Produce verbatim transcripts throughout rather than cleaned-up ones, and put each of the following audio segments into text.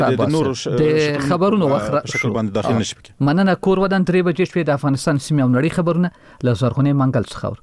د نور خبرونه وخره شکل باندې داخل نشي پکې. مننه کور ودان درې بجې شپې د افغانستان سیمه او نړۍ خبرونه له زرغونې منګل څخه.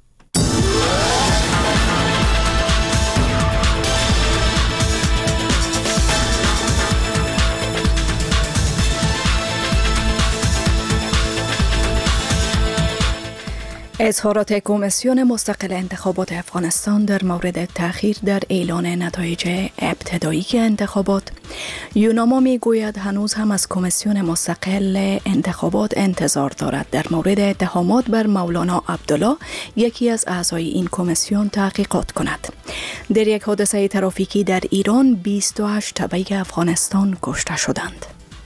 اظهارات کمیسیون مستقل انتخابات افغانستان در مورد تأخیر در اعلان نتایج ابتدایی انتخابات. یوناما می گوید هنوز هم از کمیسیون مستقل انتخابات انتظار دارد در مورد اتهامات بر مولانا عبدالله، یکی از اعضای این کمیسیون، تحقیقات کند. در یک حادثه ترافیکی در ایران بیست و هشت تبع افغانستان کشته شدند.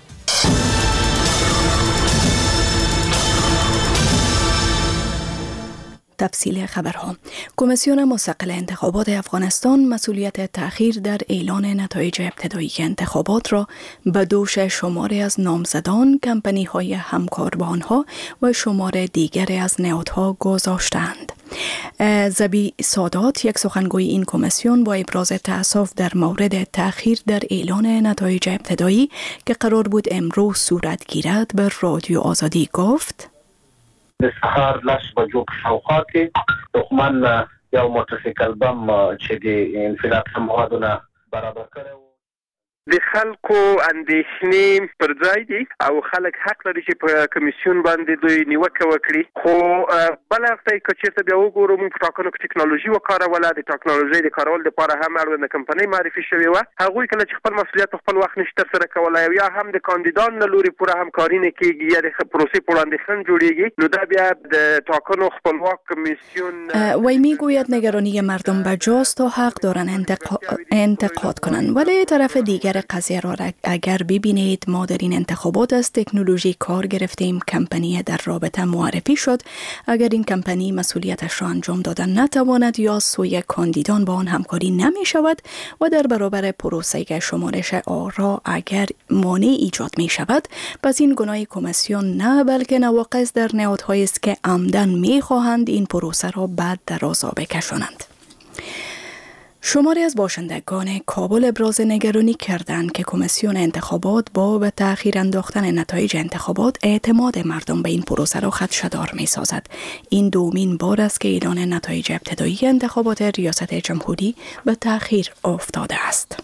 تفصیل خبرها. کمیسیون مستقل انتخابات افغانستان مسئولیت تأخیر در اعلان نتایج ابتدایی انتخابات را به دوش شماری از نامزدان، کمپنی‌های همکار با آنها و شمار دیگری از نهادها گذاشتند. زبی سادات، یک سخنگوی این کمیسیون، با ابراز تأسف در مورد تأخیر در اعلان نتایج ابتدایی که قرار بود امروز صورت گیرد به رادیو آزادی گفت: سهار لس بجو شاوخوا کې دښمن یو موټرسایکل بم چې د انفلات موادونه برابر کړو. د خلکو اندېښنې پر ځای دي او خلک حق لري چې په کمیسیون باندې دوی نیوکه وکړي، خو بل هفته که چېرته بیا وګورو موږ په ټاکنو کې ټکنالوژي وکاروله، د ټکنالوژۍ د کارولو لپاره هم اړونده کمپنۍ معرفي شوې وه. هغوی کله چې خپل مسؤلیت په خپل وخت نشي ترسره کولی او یا هم د کاندیدان له لوري پوره همکاري نه کېږي یا د پروسې په وړاندې خنډ جوړېږي، نو دا بیا د ټاکنو خپلواک کمیسیون وی میگوید نگرانی مردم بجاست و حق دارن انتقا... انتقاد کنند، ولی طرف دیگر قضیه را اگر ببینید ما در این انتخابات از تکنولوژی کار گرفتیم، کمپانی در رابطه معرفی شد. اگر این کمپانی مسئولیتش را انجام دادن نتواند یا سوی کاندیدان با آن همکاری نمی شود و در برابر پروسه شمارش آرا اگر مانع ایجاد می شود، پس این گناه کمیسیون نه بلکه نواقص در نهادهایی است که عمدن می خواهند این پروسه را بعد دراز بکشانند. شماری از باشندگان کابل ابراز نگرانی کردند که کمیسیون انتخابات با به تأخیر انداختن نتایج انتخابات اعتماد مردم به این پروسه را خدشه‌دار می‌سازد. این دومین بار است که اعلان نتایج ابتدایی انتخابات ریاست جمهوری به تأخیر افتاده است.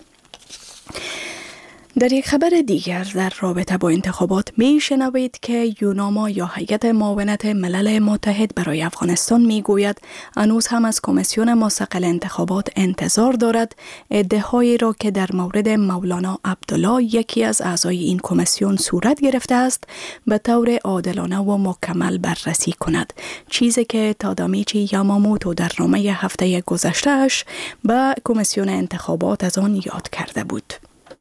در یک خبر دیگر در رابطه با انتخابات می شنوید که یوناما یا هیئت معاونت ملل متحد برای افغانستان می گوید هنوز هم از کمیسیون مستقل انتخابات انتظار دارد ادعاهایی را که در مورد مولانا عبدالله، یکی از اعضای این کمیسیون، صورت گرفته است به طور عادلانه و مکمل بررسی کند، چیزی که تادامیچی یاماموتو در نامه هفته گذشته‌اش به کمیسیون انتخابات از آن یاد کرده بود.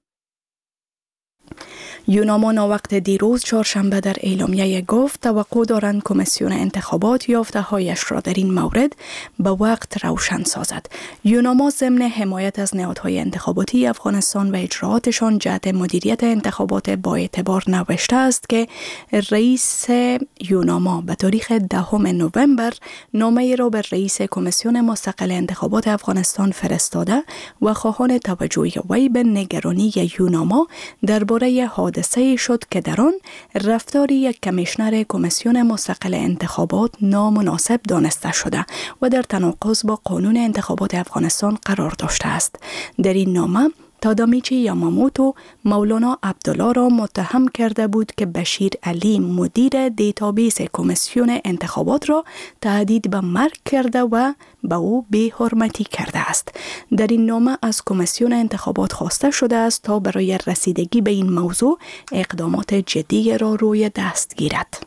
یوناما وقت دیروز چهارشنبه در اعلامیه گفت توقع دارند کمیسیون انتخابات یافته هایش را در این مورد به وقت روشن سازد. یوناما ضمن حمایت از نهادهای انتخاباتی افغانستان و اجراءاتشان جهت مدیریت انتخابات با اعتبار نوشته است که رئیس یوناما به تاریخ دهم نوامبر نامه را به رئیس کمیسیون مستقل انتخابات افغانستان فرستاده و خواهان توجه وی به نگرانی یوناما درباره حادثه شد که در آن رفتار یک کمیشنر کمیسیون مستقل انتخابات نامناسب دانسته شده و در تناقض با قانون انتخابات افغانستان قرار داشته است. در این نامه تادامیچی یاماموتو مولانا عبدالله را متهم کرده بود که بشیر علی مدیر دیتابیس کمیسیون انتخابات را تهدید به مرگ کرده و به او بی‌حرمتی کرده است. در این نامه از کمیسیون انتخابات خواسته شده است تا برای رسیدگی به این موضوع اقدامات جدی را روی دست گیرد.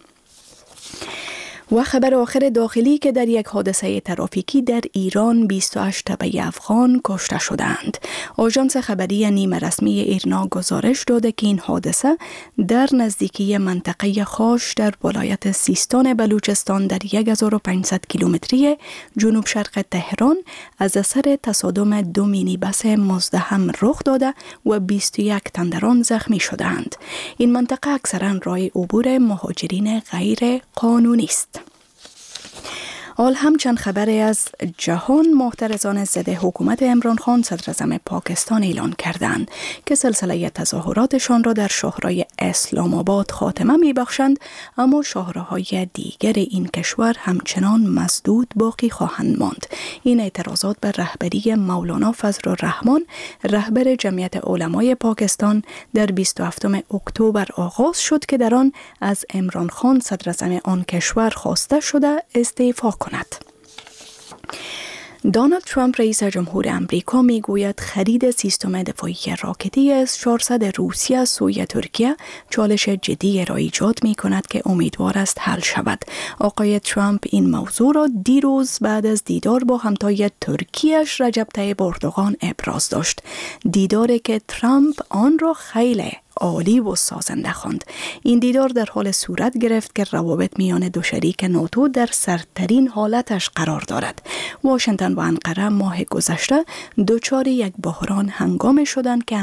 و خبر آخر داخلی که در یک حادثه ترافیکی در ایران بیست و هشت تبع افغان کشته شدند. آژانس خبری نیمه رسمی ایرنا گزارش داده که این حادثه در نزدیکی منطقه خاش در ولایت سیستان بلوچستان در هزار و پانصد کیلومتری جنوب شرق تهران از اثر تصادم دو مینی بس مزدحم رخ داده و بیست و یک تن در آن زخمی شدند. این منطقه اکثرا راه عبور مهاجرین غیر قانونی است. حال همچند خبری از جهان محترضان ضد حکومت عمران خان صدراعظم پاکستان اعلان کردند که سلسله تظاهراتشان را در شهرهای اسلام آباد خاتمه می بخشند، اما شهرهای دیگر این کشور همچنان مسدود باقی خواهند ماند. این اعتراضات به رهبری مولانا فضل الرحمن رهبر جمعیت علمای پاکستان در بیست و هفتم اکتبر آغاز شد که در آن از عمران خان صدراعظم آن کشور خواسته شده استعفا کند. دونالد ترامپ رئیس جمهور امریکا می گوید خرید سیستم دفاعی راکتی اس چهارصد روسیه از سوی ترکیه چالش جدی را ایجاد می کند که امیدوار است حل شود. آقای ترامپ این موضوع را دیروز بعد از دیدار با همتای ترکیش رجب طیب اردوغان ابراز داشت. دیداری که ترامپ آن را خیلی عالی و سازنده خواند. این دیدار در حال صورت گرفت که روابط میان دو شریک ناتو در سرترین حالتش قرار دارد. واشنگتن و انقره ماه گذشته دچار یک بحران هنگامی شدند که